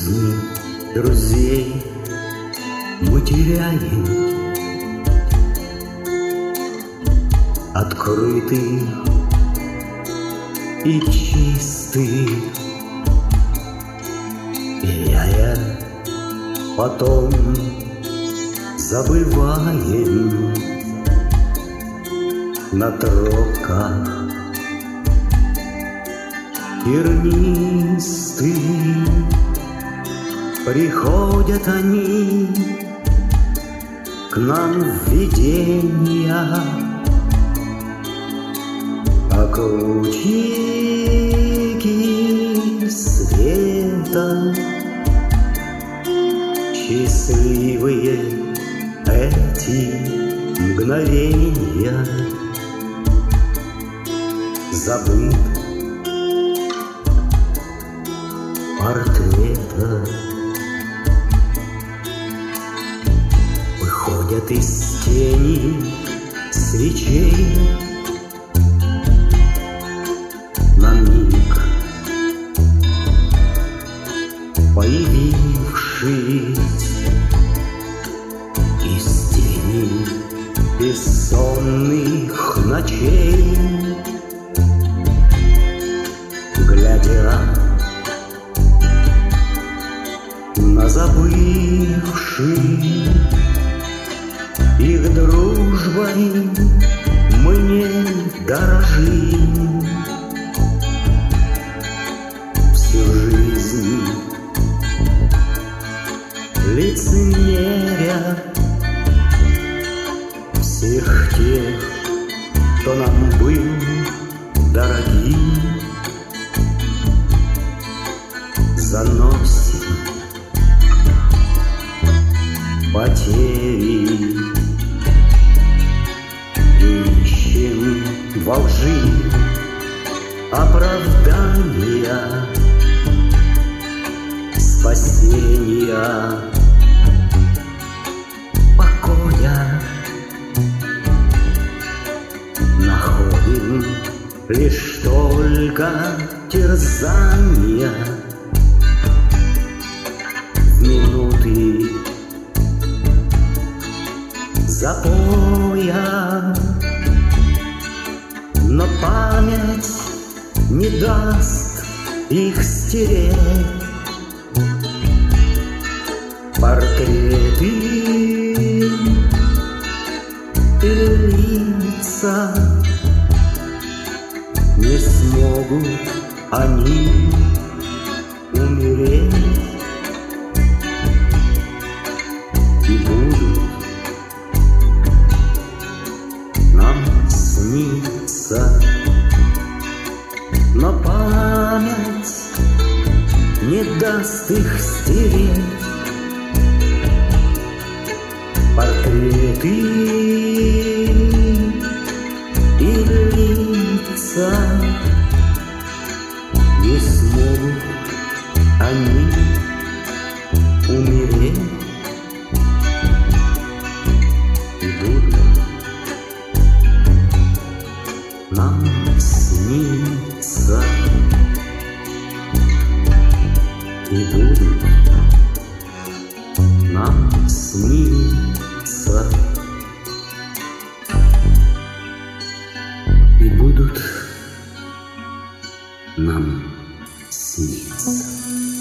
жизни друзей мы теряем, открытых и чистых, теряя, потом забываем на тропках тернистых. Приходят они к нам в видения, как лучики света, счастливые эти мгновения. Забыт портрета, выходят из тени свечей на миг появившись из тени бессонных ночей, глядя на забывших их дружбой, мы не дорожим. Всю жизнь лицемеря всех тех, кто нам был дорогим, заносим потери, ищем во лжи оправдания, спасения, покоя. Находим лишь только терзания в минуты запоя, но память не даст их стереть. Портреты и лица, не смогут они умереть и будут нам снится, но память не даст их стереть. Портреты и лица, не смогут они умереть и будут нам снится, и будут нам снится, и будут нам снится.